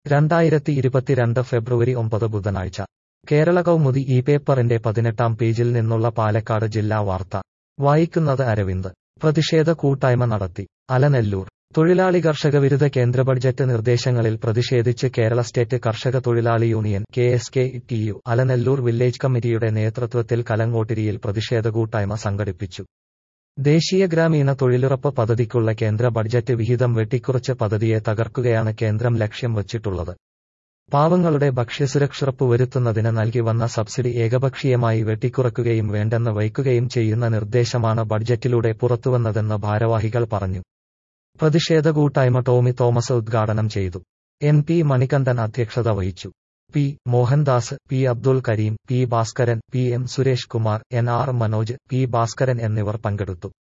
2022 ഫെബ്രുവരി 9 ബുധനാഴ്ച കേരള കൗമുദി ഈ പേപ്പറിന്റെ 18-ാം പേജിൽ നിന്നുള്ള പാലക്കാട് ജില്ലാ വാർത്ത വായിക്കുന്നത് അരവിന്ദ്. പ്രതിഷേധ കൂട്ടായ്മ നടത്തി. അലനല്ലൂർ. തൊഴിലാളി കർഷക വിരുദ്ധ കേന്ദ്ര ബഡ്ജറ്റ് നിർദ്ദേശങ്ങളിൽ പ്രതിഷേധിച്ച് കേരള സ്റ്റേറ്റ് കർഷക തൊഴിലാളി യൂണിയൻ KSKTU അലനല്ലൂർ വില്ലേജ് കമ്മിറ്റിയുടെ നേതൃത്വത്തിൽ കലങ്ങോട്ടിരിയിൽ പ്രതിഷേധ കൂട്ടായ്മ സംഘടിപ്പിച്ചു. ദേശീയ ഗ്രാമീണ തൊഴിലുറപ്പ് പദ്ധതിക്കുള്ള കേന്ദ്ര ബഡ്ജറ്റ് വിഹിതം വെട്ടിക്കുറച്ച് പദ്ധതിയെ തകർക്കുകയാണ് കേന്ദ്രം ലക്ഷ്യം വച്ചിട്ടുള്ളത്. പാവങ്ങളുടെ ഭക്ഷ്യസുരക്ഷുറപ്പുവരുത്തുന്നതിന് നൽകി വന്ന സബ്സിഡി ഏകപക്ഷീയമായി വെട്ടിക്കുറക്കുകയും വേണ്ടെന്ന് വയ്ക്കുകയും ചെയ്യുന്ന നിർദ്ദേശമാണ് ബഡ്ജറ്റിലൂടെ പുറത്തുവന്നതെന്ന് ഭാരവാഹികൾ പറഞ്ഞു. പ്രതിഷേധ കൂട്ടായ്മ ടോമി തോമസ് ഉദ്ഘാടനം ചെയ്തു. NP മണികണ്ഠൻ അധ്യക്ഷത വഹിച്ചു. P Mohandas, P Abdul Kareem, P Bhaskaran, PM Suresh Kumar, NR Manoj, P Bhaskaran എന്നിവർ പങ്കെടുത്തു.